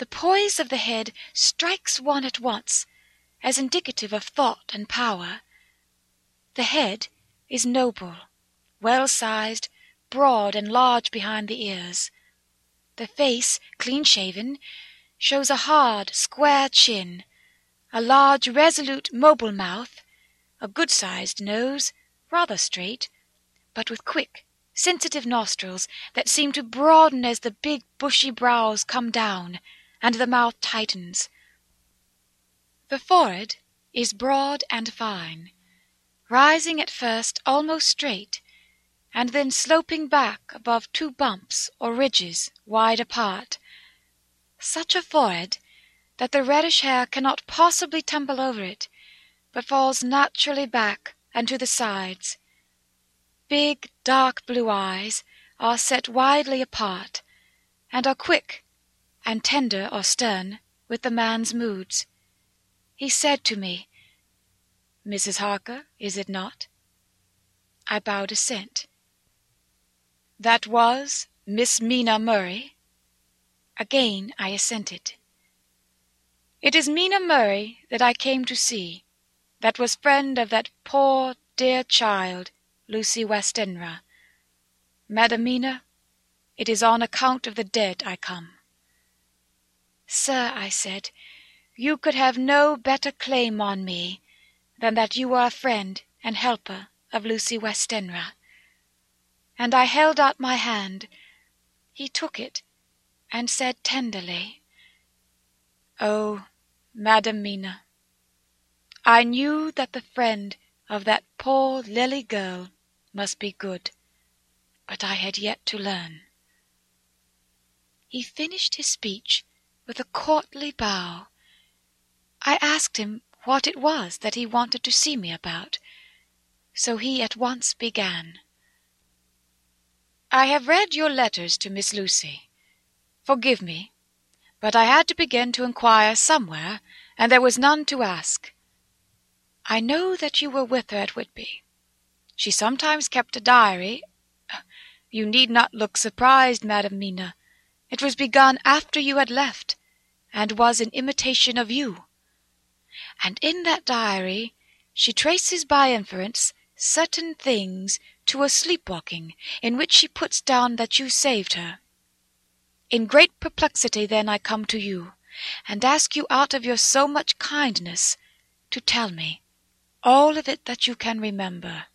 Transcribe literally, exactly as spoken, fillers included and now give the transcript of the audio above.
The poise of the head strikes one at once as indicative of thought and power. The head is noble, well sized, broad and large behind the ears. The face, clean shaven, shows a hard, square chin, a large, resolute, mobile mouth, a good-sized nose, rather straight, but with quick, sensitive nostrils that seem to broaden as the big, bushy brows come down and the mouth tightens. The forehead is broad and fine, rising at first almost straight, and then sloping back above two bumps or ridges wide apart. Such a forehead that the reddish hair cannot possibly tumble over it, but falls naturally back and to the sides. Big, dark blue eyes are set widely apart, and are quick and tender or stern with the man's moods. He said to me, "Missus Harker, is it not?" I bowed assent. "That was Miss Mina Murray?" Again I assented. "It is Mina Murray that I came to see, that was friend of that poor dear child, Lucy Westenra. Madam Mina, it is on account of the dead I come." "Sir," I said, "you could have no better claim on me than that you are a friend and helper of Lucy Westenra." And I held out my hand. He took it and said tenderly, "Oh, Madam Mina, I knew that the friend of that poor Lily girl must be good, but I had yet to learn." He finished his speech with a courtly bow. I asked him what it was that he wanted to see me about, so he at once began. "I have read your letters to Miss Lucy. Forgive me, but I had to begin to inquire somewhere, and there was none to ask. I know that you were with her at Whitby. She sometimes kept a diary. You need not look surprised, Madam Mina. It was begun after you had left, and was in imitation of you. And in that diary she traces by inference certain things to a sleepwalking, in which she puts down that you saved her. In great perplexity then I come to you, and ask you out of your so much kindness to tell me all of it that you can remember."